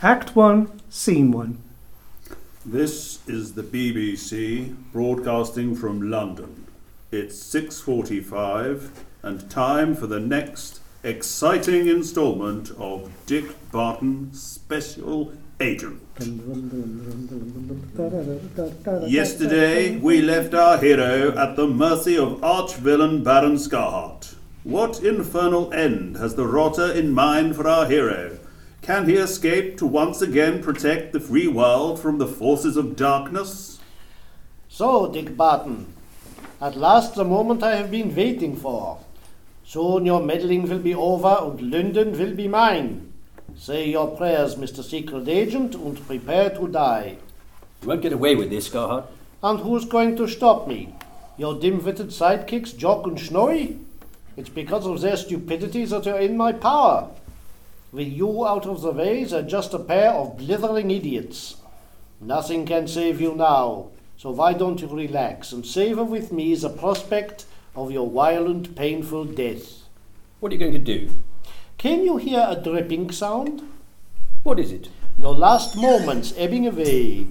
Act 1, Scene 1. This is the BBC broadcasting from London. It's 6:45 and time for the next exciting instalment of Dick Barton Special Agent. Yesterday we left our hero at the mercy of arch-villain Baron Scarhart. What infernal end has the rotter in mind for our hero? Can he escape to once again protect the free world from the forces of darkness? So, Dick Barton, at last the moment I have been waiting for. Soon your meddling will be over and London will be mine. Say your prayers, Mr. Secret Agent, and prepare to die. You won't get away with this, Scarhart. And who's going to stop me? Your dim-witted sidekicks, Jock and Snowy? It's because of their stupidity that you're in my power. With you out of the way, they're just a pair of blithering idiots. Nothing can save you now, so why don't you relax and savour with me the prospect of your violent, painful death. What are you going to do? Can you hear a dripping sound? What is it? Your last moments ebbing away.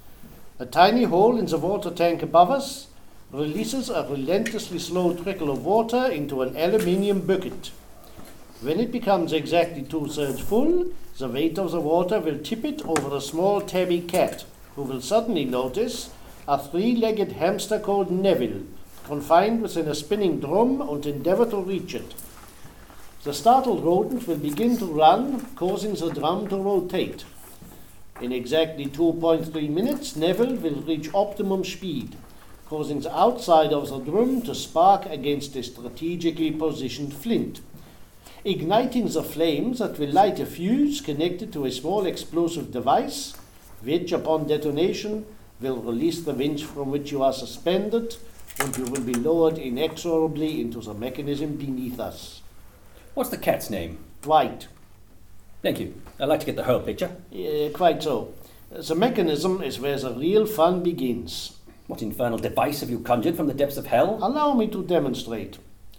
A tiny hole in the water tank above us releases a relentlessly slow trickle of water into an aluminium bucket. When it becomes exactly 2/3 full, the weight of the water will tip it over a small tabby cat, who will suddenly notice a 3-legged hamster called Neville, confined within a spinning drum, and endeavour to reach it. The startled rodent will begin to run, causing the drum to rotate. In exactly 2.3 minutes, Neville will reach optimum speed, causing the outside of the drum to spark against a strategically positioned flint, igniting the flames that will light a fuse connected to a small explosive device, which, upon detonation, will release the winch from which you are suspended, and you will be lowered inexorably into the mechanism beneath us. What's the cat's name? Dwight. Thank you. I'd like to get the whole picture. Quite so. The mechanism is where the real fun begins. What infernal device have you conjured from the depths of hell? Allow me to demonstrate.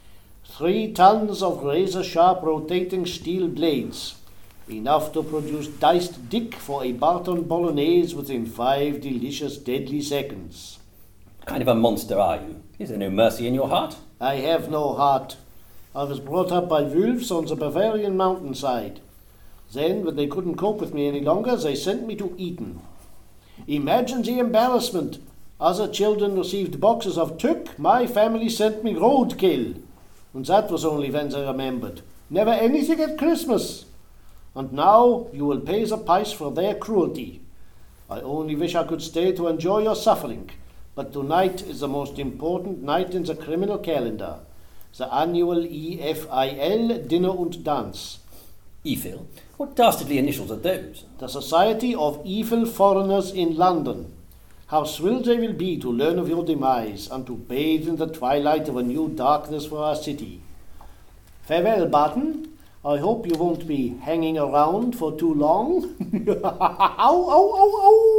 3 tons of razor-sharp rotating steel blades, enough to produce diced Dick for a Barton Bolognese within 5 delicious deadly seconds. What kind of a monster are you? Is there no mercy in your heart? I have no heart. I was brought up by wolves on the Bavarian mountainside. Then, when they couldn't cope with me any longer, they sent me to Eton. Imagine the embarrassment. Other children received boxes of Tück, my family sent me roadkill. And that was only when they remembered. Never anything at Christmas. And now you will pay the price for their cruelty. I only wish I could stay to enjoy your suffering. But tonight is the most important night in the criminal calendar. The annual EFIL Dinner und Dance. EFIL? What dastardly initials are those? The Society of Evil Foreigners in London. How thrilled they will be to learn of your demise and to bathe in the twilight of a new darkness for our city. Farewell, Barton. I hope you won't be hanging around for too long. Ow, ow, ow, ow.